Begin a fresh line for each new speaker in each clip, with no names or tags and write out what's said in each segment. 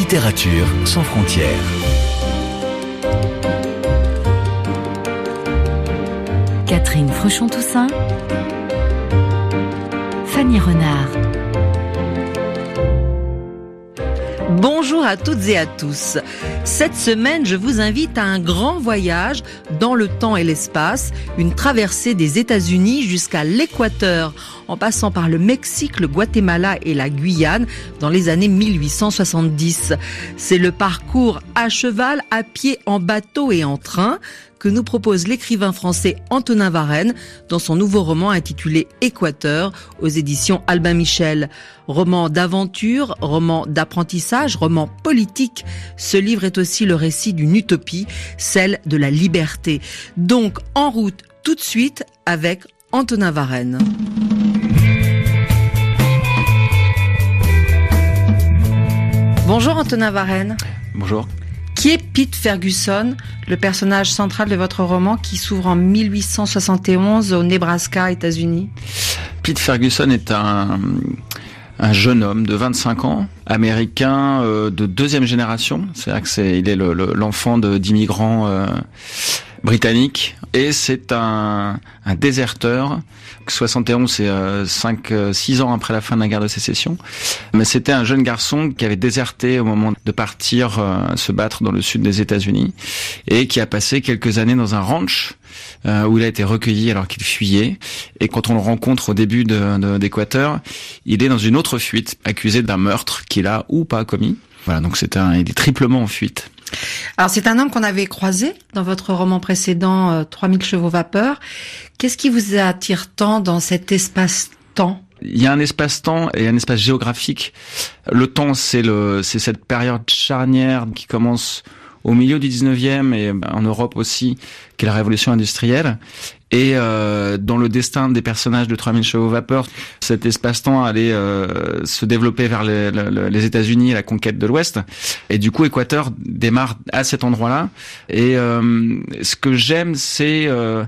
Littérature sans frontières.
Catherine Fruchon-Toussaint, Fanny Renard.
Bonjour à toutes et à tous. Cette semaine, je vous invite à un grand voyage dans le temps et l'espace, une traversée des États-Unis jusqu'à l'Équateur, en passant par le Mexique, le Guatemala et la Guyane dans les années 1870. C'est le parcours à cheval, à pied, en bateau et en train que nous propose l'écrivain français Antonin Varenne dans son nouveau roman intitulé Équateur aux éditions Albin Michel. Roman d'aventure, roman d'apprentissage, roman politique. Ce livre est aussi le récit d'une utopie, celle de la liberté. Donc en route tout de suite avec Antonin Varenne. Bonjour Antonin Varenne.
Bonjour.
Qui est Pete Ferguson, le personnage central de votre roman qui s'ouvre en 1871 au Nebraska, États-Unis?
Pete Ferguson est un jeune homme de 25 ans, américain de deuxième génération. C'est-à-dire que il est l'enfant d'immigrants britanniques. Et c'est un déserteur. 71, c'est 6 ans après la fin de la guerre de sécession. Mais c'était un jeune garçon qui avait déserté au moment de partir se battre dans le sud des États-Unis et qui a passé quelques années dans un ranch où il a été recueilli alors qu'il fuyait. Et quand on le rencontre au début d'Équateur, il est dans une autre fuite, accusé d'un meurtre qu'il a ou pas commis. Voilà, donc il est triplement en fuite.
Alors c'est un homme qu'on avait croisé dans votre roman précédent, 3000 chevaux vapeur. Qu'est-ce qui vous attire tant dans cet espace-temps?
Il y a un espace-temps et un espace géographique. Le temps, c'est cette période charnière qui commence au milieu du 19e et en Europe aussi, qui est la révolution industrielle. Et dans le destin des personnages de 3000 chevaux vapeur, cet espace-temps allait se développer vers les États-Unis et la conquête de l'Ouest. Et du coup, Équateur démarre à cet endroit-là. Et ce que j'aime, c'est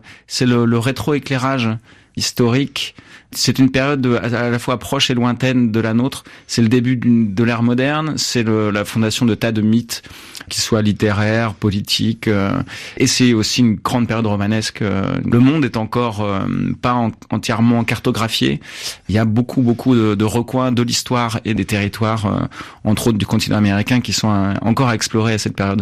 le rétroéclairage historique. C'est une période à la fois proche et lointaine de la nôtre. C'est le début de l'ère moderne. C'est la fondation de tas de mythes, qui soient littéraires, politiques. Et c'est aussi une grande période romanesque. Le monde est encore pas entièrement cartographié. Il y a beaucoup de recoins de l'histoire et des territoires, entre autres du continent américain, qui sont encore à explorer à cette période.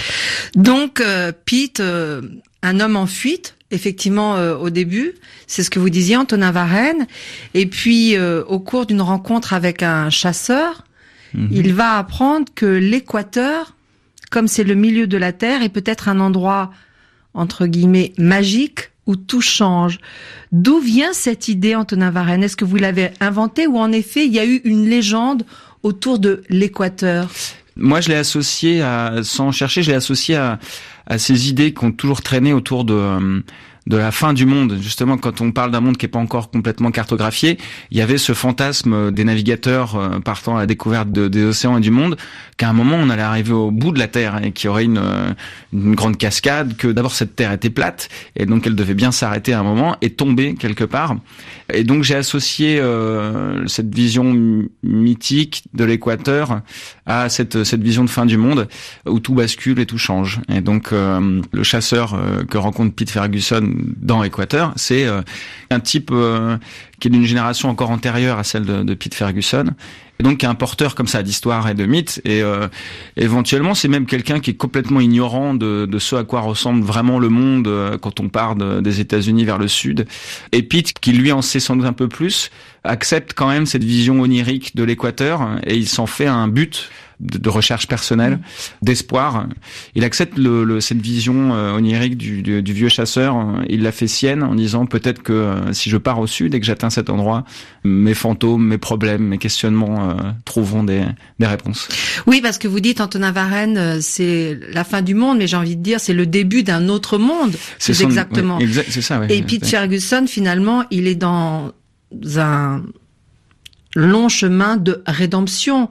Donc, Pete, un homme en fuite, effectivement, au début, c'est ce que vous disiez, Antonin Varenne. Et puis, au cours d'une rencontre avec un chasseur, il va apprendre que l'Équateur, comme c'est le milieu de la Terre, est peut-être un endroit, entre guillemets, magique, où tout change. D'où vient cette idée, Antonin Varenne? Est-ce que vous l'avez inventée ou en effet, il y a eu une légende autour de l'Équateur?
Moi, je l'ai associé sans chercher, je l'ai associé à ces idées qui ont toujours traîné autour de la fin du monde. Justement, quand on parle d'un monde qui n'est pas encore complètement cartographié, il y avait ce fantasme des navigateurs partant à la découverte des océans et du monde, qu'à un moment on allait arriver au bout de la Terre et qu'il y aurait une grande cascade, que d'abord cette Terre était plate et donc elle devait bien s'arrêter à un moment et tomber quelque part. Et donc j'ai associé cette vision mythique de l'Équateur à cette vision de fin du monde où tout bascule et tout change. Et donc le chasseur que rencontre Pete Ferguson dans Équateur, c'est un type qui est d'une génération encore antérieure à celle de Pete Ferguson, et donc qui est un porteur comme ça d'histoire et de mythes, et éventuellement c'est même quelqu'un qui est complètement ignorant de ce à quoi ressemble vraiment le monde quand on part des États-Unis vers le sud. Et Pete, qui lui en sait sans doute un peu plus, accepte quand même cette vision onirique de l'Équateur et il s'en fait un but de recherche personnelle, d'espoir. Il accepte cette vision onirique du vieux chasseur. Il la fait sienne en disant peut-être que si je pars au sud et que j'atteins cet endroit, mes fantômes, mes problèmes, mes questionnements trouveront des réponses.
Oui, parce que vous dites, Antonin Varenne, c'est la fin du monde, mais j'ai envie de dire, c'est le début d'un autre monde. C'est exactement.
Oui, c'est ça, oui.
Et Pete Ferguson, finalement, il est dans un long chemin de rédemption,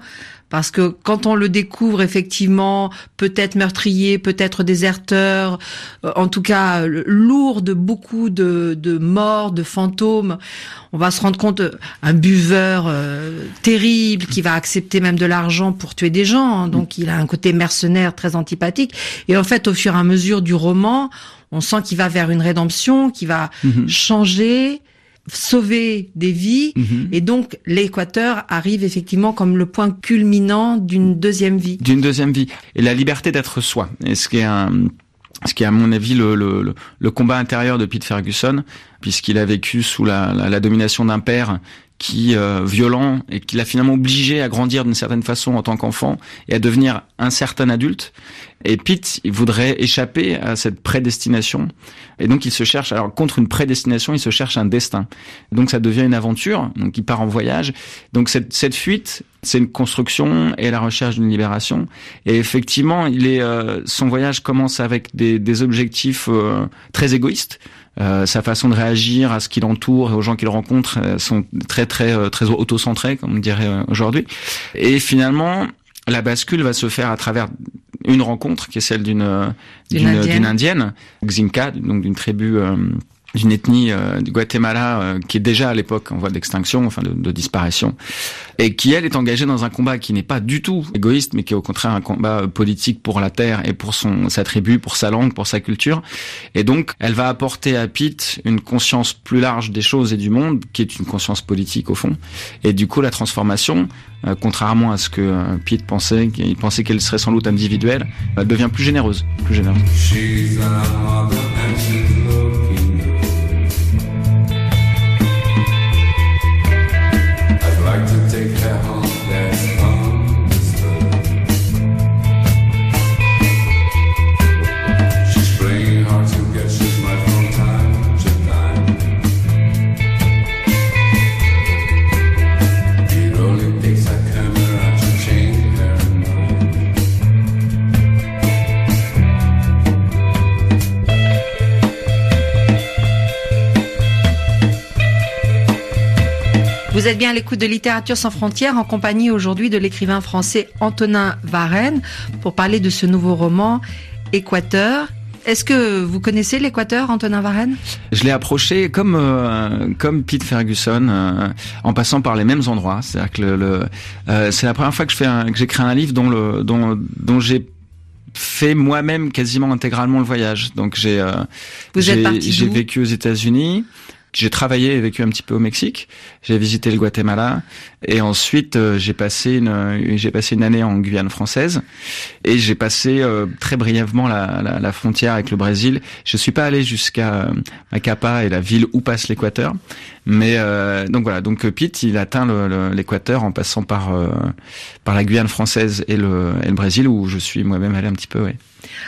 Parce que quand on le découvre effectivement, peut-être meurtrier, peut-être déserteur, en tout cas lourd de beaucoup de morts, de fantômes, on va se rendre compte, un buveur terrible qui va accepter même de l'argent pour tuer des gens, hein, donc il a un côté mercenaire très antipathique. Et en fait, au fur et à mesure du roman, on sent qu'il va vers une rédemption, qu'il va changer, sauver des vies, et donc l'Équateur arrive effectivement comme le point culminant d'une deuxième vie.
D'une deuxième vie. Et la liberté d'être soi. Et ce qui est à mon avis le combat intérieur de Pete Ferguson, puisqu'il a vécu sous la domination d'un père qui violent et qui l'a finalement obligé à grandir d'une certaine façon en tant qu'enfant et à devenir un certain adulte. Et Pete, il voudrait échapper à cette prédestination. Et donc il se cherche, alors contre une prédestination, il se cherche un destin. Et donc ça devient une aventure, donc il part en voyage. Donc cette fuite, c'est une construction et la recherche d'une libération. Et effectivement, son voyage commence avec des objectifs très égoïstes. Sa façon de réagir à ce qui l'entoure et aux gens qu'il rencontre sont très autocentrés, comme on dirait aujourd'hui. Et finalement, la bascule va se faire à travers une rencontre qui est celle d'une indienne, Xinca, donc d'une tribu, d'une ethnie du Guatemala qui est déjà à l'époque en voie d'extinction, enfin de disparition, et qui elle est engagée dans un combat qui n'est pas du tout égoïste, mais qui est au contraire un combat politique pour la terre et pour sa tribu, pour sa langue, pour sa culture. Et donc elle va apporter à Pete une conscience plus large des choses et du monde, qui est une conscience politique au fond. Et du coup la transformation, contrairement à ce que Pete pensait, il pensait qu'elle serait sans doute individuelle, devient plus généreuse.
She's a mother and she's looking. I'd like to take her home, that's understood. She's playing hard to get, she smiles from time to time. It only takes a camera to change her mind.
Vous êtes bien à l'écoute de Littérature sans frontières, en compagnie aujourd'hui de l'écrivain français Antonin Varenne pour parler de ce nouveau roman Équateur. Est-ce que vous connaissez l'Équateur, Antonin Varenne ?
Je l'ai approché comme Pete Ferguson, en passant par les mêmes endroits. C'est-à-dire que c'est la première fois que j'écris un livre dont j'ai fait moi-même quasiment intégralement le voyage. Donc j'ai vécu aux États-Unis. J'ai travaillé et vécu un petit peu au Mexique. J'ai visité le Guatemala et ensuite j'ai passé une année en Guyane française et j'ai passé très brièvement la frontière avec le Brésil. Je suis pas allé jusqu'à Macapá et la ville où passe l'Équateur, mais donc voilà. Donc Pete, il atteint l'Équateur en passant par la Guyane française et le Brésil où je suis moi-même allé un petit peu. Ouais.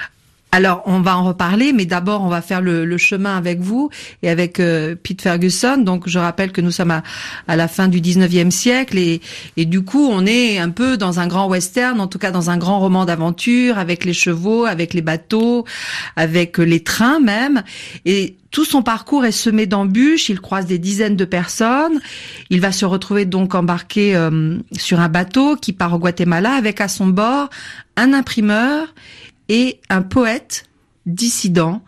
Alors, on va en reparler, mais d'abord, on va faire le chemin avec vous et avec Pete Ferguson. Donc, je rappelle que nous sommes à la fin du 19e siècle et du coup, on est un peu dans un grand western, en tout cas dans un grand roman d'aventure, avec les chevaux, avec les bateaux, avec les trains même. Et tout son parcours est semé d'embûches, il croise des dizaines de personnes. Il va se retrouver donc embarqué sur un bateau qui part au Guatemala avec à son bord un imprimeur et un poète dissident.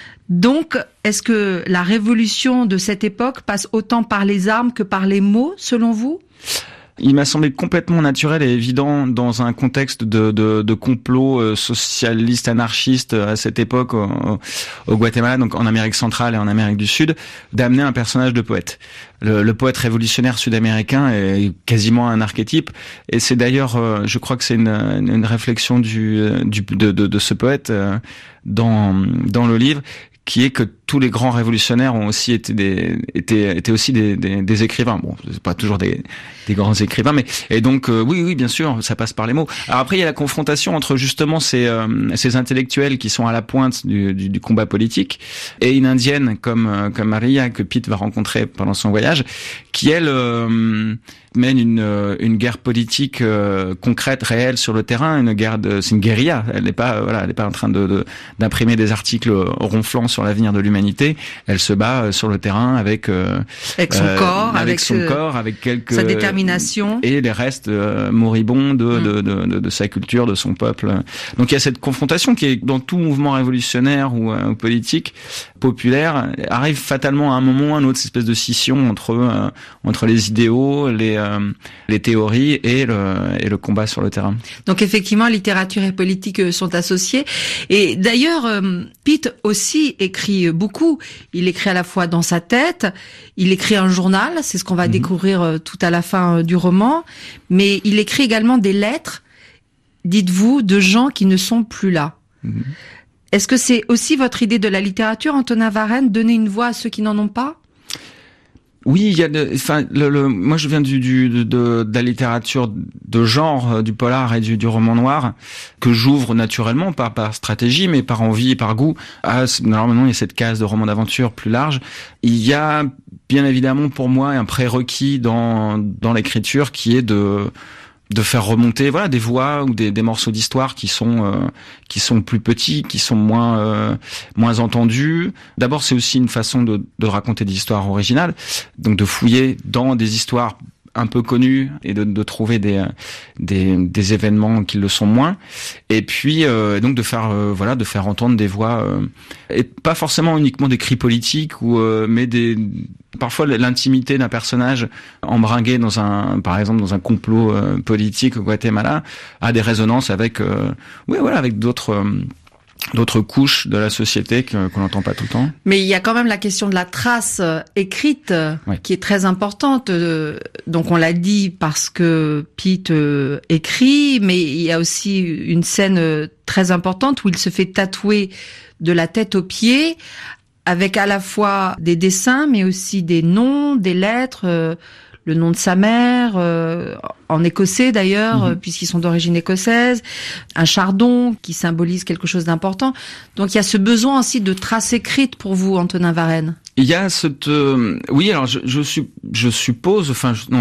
Donc, est-ce que la révolution de cette époque passe autant par les armes que par les mots, selon vous ?
Il m'a semblé complètement naturel et évident dans un contexte de complot socialiste, anarchiste à cette époque au Guatemala, donc en Amérique centrale et en Amérique du Sud, d'amener un personnage de poète. Le poète révolutionnaire sud-américain est quasiment un archétype et c'est d'ailleurs, je crois que c'est une réflexion de ce poète dans le livre, qui est que tous les grands révolutionnaires ont aussi étaient aussi des écrivains. Bon, c'est pas toujours des grands écrivains, mais et donc oui, bien sûr, ça passe par les mots. Alors après, il y a la confrontation entre justement ces intellectuels qui sont à la pointe du combat politique et une indienne comme Maria que Pete va rencontrer pendant son voyage, qui elle mène une guerre politique concrète, réelle sur le terrain, c'est une guérilla. Elle n'est pas en train d'imprimer des articles ronflants sur l'avenir de l'humanité. l'humanité. Elle se bat sur le terrain avec
son corps,
avec quelques
sa détermination
et les restes moribonds de sa culture, de son peuple. Donc il y a cette confrontation qui est dans tout mouvement révolutionnaire ou politique populaire, arrive fatalement à un moment ou à un autre, cette espèce de scission entre les idéaux, les théories et le combat sur le terrain.
Donc effectivement, littérature et politique sont associées. Et d'ailleurs, Pitt aussi écrit beaucoup. Il écrit à la fois dans sa tête, il écrit un journal, c'est ce qu'on va découvrir tout à la fin du roman, mais il écrit également des lettres, dites-vous, de gens qui ne sont plus là. Est-ce que c'est aussi votre idée de la littérature, Antonin Varenne, donner une voix à ceux qui n'en ont pas ?
Oui, il y a moi je viens de la littérature de genre, du polar et du roman noir, que j'ouvre naturellement, pas par stratégie, mais par envie et par goût. Normalement, il y a cette case de roman d'aventure plus large. Il y a, bien évidemment, pour moi, un prérequis dans l'écriture qui est de faire remonter des voix ou des morceaux d'histoire qui sont plus petits, qui sont moins entendus. D'abord, c'est aussi une façon de raconter des histoires originales, donc de fouiller dans des histoires un peu connus et de trouver des événements qui le sont moins, et puis donc de faire entendre des voix et pas forcément uniquement des cris politiques mais parfois l'intimité d'un personnage embringué par exemple dans un complot politique au Guatemala a des résonances avec avec d'autres couches de la société qu'on n'entend pas tout le temps.
Mais il y a quand même la question de la trace écrite qui est très importante. Donc on l'a dit parce que Pitt écrit, mais il y a aussi une scène très importante où il se fait tatouer de la tête aux pieds avec à la fois des dessins mais aussi des noms, des lettres, le nom de sa mère, en écossais d'ailleurs, puisqu'ils sont d'origine écossaise, un chardon qui symbolise quelque chose d'important. Donc il y a ce besoin aussi de traces écrites pour vous, Antonin Varenne.
Il y a cette oui, alors je suppose,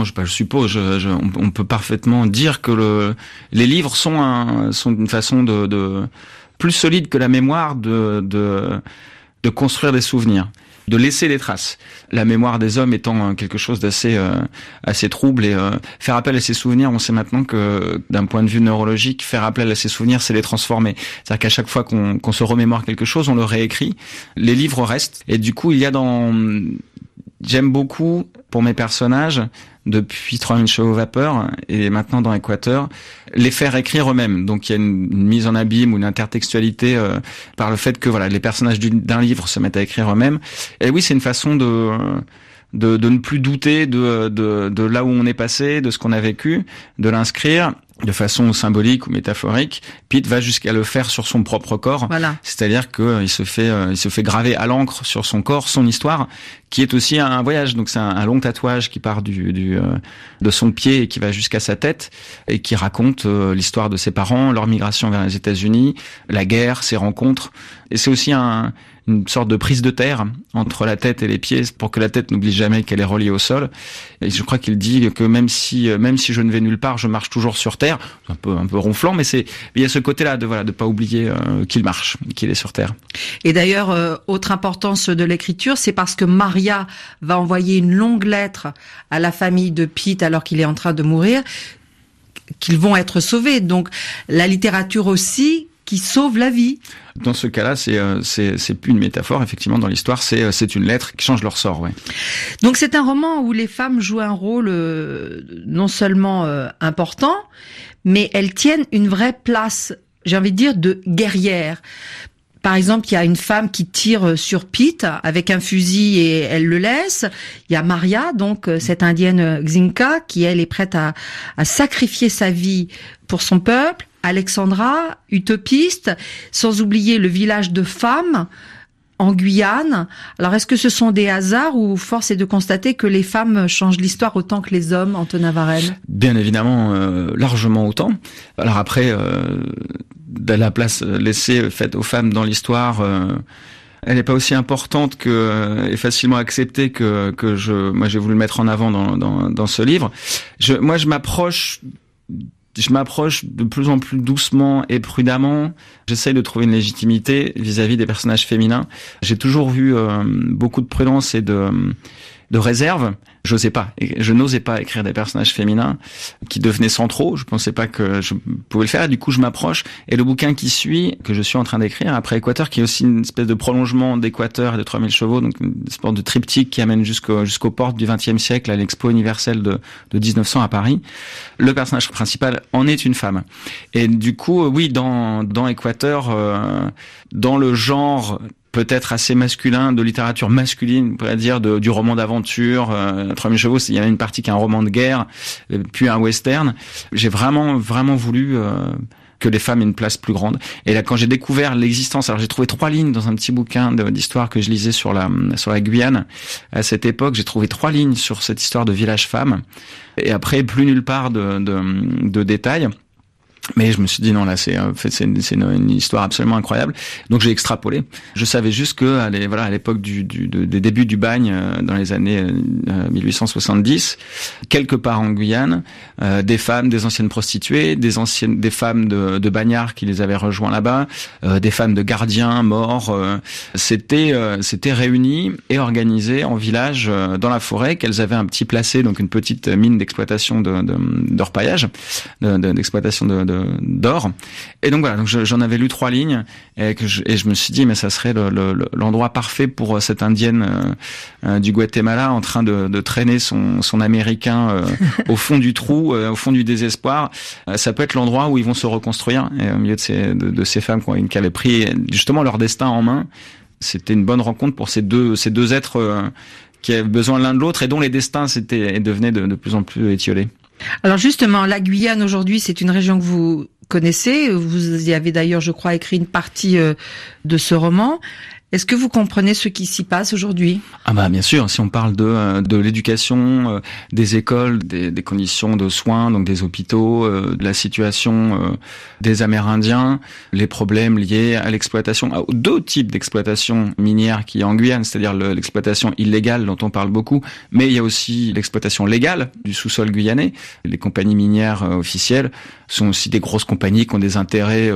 on peut parfaitement dire que les livres sont une façon de plus solide que la mémoire de construire des souvenirs, de laisser des traces. La mémoire des hommes étant quelque chose d'assez assez trouble, et faire appel à ses souvenirs, on sait maintenant que d'un point de vue neurologique, faire appel à ses souvenirs, c'est les transformer. C'est-à-dire qu'à chaque fois qu'on se remémore quelque chose, on le réécrit. Les livres restent, et du coup, j'aime beaucoup, pour mes personnages, depuis 3000 chevaux vapeur et maintenant dans Équateur, les faire écrire eux-mêmes. Donc il y a une mise en abîme ou une intertextualité par le fait que les personnages d'un livre se mettent à écrire eux-mêmes. Et oui, c'est une façon de ne plus douter de là où on est passé, de ce qu'on a vécu, de l'inscrire de façon symbolique ou métaphorique. Pitt va jusqu'à le faire sur son propre corps.
Voilà.
C'est-à-dire que il se fait graver à l'encre sur son corps son histoire, qui est aussi un voyage. Donc c'est un long tatouage qui part de son pied et qui va jusqu'à sa tête, et qui raconte l'histoire de ses parents, leur migration vers les États-Unis, la guerre, ses rencontres. Et c'est aussi une sorte de prise de terre entre la tête et les pieds, pour que la tête n'oublie jamais qu'elle est reliée au sol. Et je crois qu'il dit que même si je ne vais nulle part, je marche toujours sur terre. Un peu ronflant, mais il y a ce côté-là de pas oublier qu'il marche, qu'il est sur terre.
Et d'ailleurs, autre importance de l'écriture, c'est parce que Maria va envoyer une longue lettre à la famille de Pitt alors qu'il est en train de mourir, qu'ils vont être sauvés. Donc la littérature aussi qui sauve la vie.
Dans ce cas-là, c'est plus une métaphore, effectivement, dans l'histoire, c'est une lettre qui change leur sort, ouais.
Donc c'est un roman où les femmes jouent un rôle non seulement important, mais elles tiennent une vraie place, j'ai envie de dire, de guerrière. Par exemple, il y a une femme qui tire sur Pitt avec un fusil et elle le laisse. Il y a Maria, donc cette indienne Xinca, qui elle est prête à sacrifier sa vie pour son peuple. Alexandra, utopiste, sans oublier le village de femmes en Guyane. Alors, est-ce que ce sont des hasards ou force est de constater que les femmes changent l'histoire autant que les hommes, Antonin Varenne ?
Bien évidemment, largement autant. Alors après, de la place laissée faite aux femmes dans l'histoire, elle n'est pas aussi importante et facilement acceptée que moi j'ai voulu mettre en avant dans ce livre. Moi je m'approche je m'approche de plus en plus doucement et prudemment. J'essaye de trouver une légitimité vis-à-vis des personnages féminins. J'ai toujours eu beaucoup de prudence et de réserve. Je n'osais pas écrire des personnages féminins qui devenaient centraux. Je pensais pas que je pouvais le faire. Et du coup, je m'approche. Et le bouquin qui suit, que je suis en train d'écrire, après Équateur, qui est aussi une espèce de prolongement d'Équateur et de 3000 chevaux, donc une sorte de triptyque qui amène jusqu'aux portes du XXe siècle, à l'Expo universelle de 1900 à Paris. Le personnage principal en est une femme. Et du coup, oui, dans Équateur, dans le genre peut-être assez masculin, de littérature masculine, on pourrait dire, du roman d'aventure, 3000 chevaux, il y a une partie qui est un roman de guerre, puis un western. J'ai vraiment voulu que les femmes aient une place plus grande. Et là, quand j'ai découvert l'existence, alors j'ai trouvé 3 lignes dans un petit bouquin d'histoire que je lisais sur la Guyane. À cette époque, j'ai trouvé 3 lignes sur cette histoire de village femme. Et après, plus nulle part de détails. Mais je me suis dit non, là c'est une histoire absolument incroyable. Donc j'ai extrapolé. Je savais juste que à l'époque des débuts du bagne, dans les années 1870, quelque part en Guyane, des femmes, des anciennes prostituées, des femmes de bagnards qui les avaient rejoints là-bas, des femmes de gardiens morts, s'étaient réunies et organisées en village dans la forêt, qu'elles avaient un petit placé, donc une petite mine d'exploitation d'orpaillage, d'exploitation d'or. Et donc voilà, donc j'en avais lu 3 lignes et je me suis dit mais ça serait l'endroit parfait pour cette indienne du Guatemala en train de traîner son américain au fond du trou, au fond du désespoir. Ça peut être l'endroit où ils vont se reconstruire, et au milieu de ces femmes qui avaient pris justement leur destin en main. C'était une bonne rencontre pour ces deux êtres qui avaient besoin l'un de l'autre et dont les destins devenaient de plus en plus étiolés.
Alors justement, la Guyane aujourd'hui, c'est une région que vous connaissez. Vous y avez d'ailleurs, je crois, écrit une partie de ce roman. Est-ce que vous comprenez ce qui s'y passe aujourd'hui ?
Ah bah bien sûr, si on parle de l'éducation, des écoles, des conditions de soins, donc des hôpitaux, de la situation des Amérindiens, les problèmes liés à l'exploitation, aux 2 types d'exploitation minière qui est en Guyane, c'est-à-dire l'exploitation illégale dont on parle beaucoup, mais il y a aussi l'exploitation légale du sous-sol guyanais. Les compagnies minières officielles sont aussi des grosses compagnies qui ont des intérêts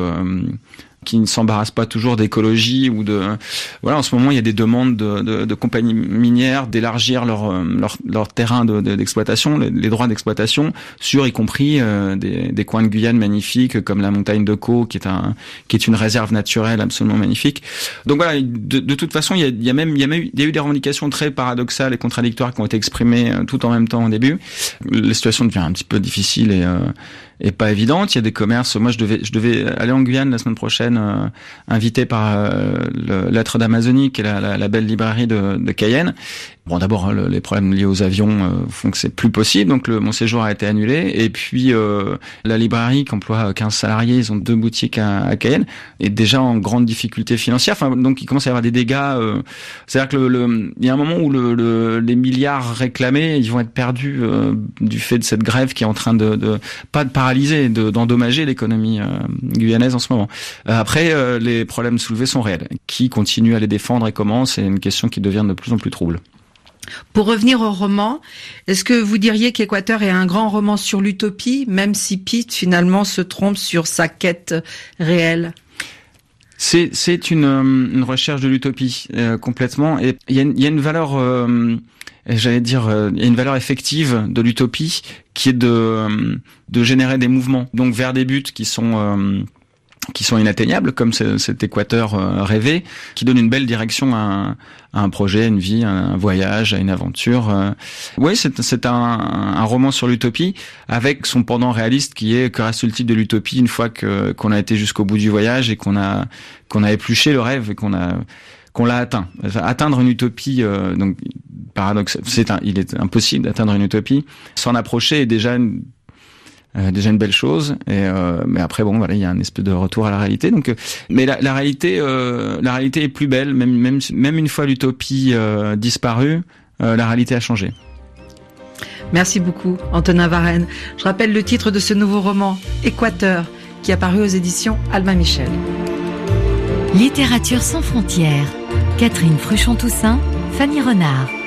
qui ne s'embarrassent pas toujours d'écologie ou en ce moment il y a des demandes de compagnies minières d'élargir leur terrain d'exploitation, les droits d'exploitation sur y compris des coins de Guyane magnifiques comme la montagne de Caux qui est une réserve naturelle absolument magnifique. Donc voilà, de toute façon il y a eu des revendications très paradoxales et contradictoires qui ont été exprimées tout en même temps au début. La situation devient un petit peu difficile et pas évidente. Il y a des commerces. Moi, je devais aller en Guyane la semaine prochaine, invité par l'Être d'Amazonie, qui est la belle librairie de Cayenne. Bon, d'abord, les problèmes liés aux avions font que c'est plus possible, donc mon séjour a été annulé. Et puis, la librairie qui emploie 15 salariés, ils ont 2 boutiques à Cayenne, est déjà en grande difficulté financière. Enfin, donc, il commence à y avoir des dégâts. C'est-à-dire que il y a un moment où les milliards réclamés, ils vont être perdus du fait de cette grève qui est en train pas de paralyser, d'endommager l'économie guyanaise en ce moment. Après, les problèmes soulevés sont réels. Qui continue à les défendre et comment, c'est une question qui devient de plus en plus trouble.
Pour revenir au roman, est-ce que vous diriez qu'Équateur est un grand roman sur l'utopie, même si Pete finalement se trompe sur sa quête réelle ?
C'est une recherche de l'utopie complètement, et il y a une valeur, j'allais dire, il y a une valeur effective de l'utopie qui est de générer des mouvements, donc vers des buts qui sont inatteignables, comme cet Équateur rêvé, qui donne une belle direction à un projet, à une vie, à un voyage, à une aventure. Oui, c'est un roman sur l'utopie, avec son pendant réaliste qui est que reste-t-il de l'utopie une fois qu'on a été jusqu'au bout du voyage et qu'on a épluché le rêve et qu'on l'a atteint. Enfin, atteindre une utopie, donc paradoxe, il est impossible d'atteindre une utopie. S'en approcher est déjà une belle chose, mais après bon voilà, il y a un espèce de retour à la réalité. Donc mais la réalité est plus belle, même une fois l'utopie disparue, la réalité a changé.
Merci beaucoup Antonin Varenne. Je rappelle le titre de ce nouveau roman, Équateur, qui est apparu aux éditions Albin Michel.
Littérature sans frontières. Catherine Fruchon-Toussaint, Fanny Renard.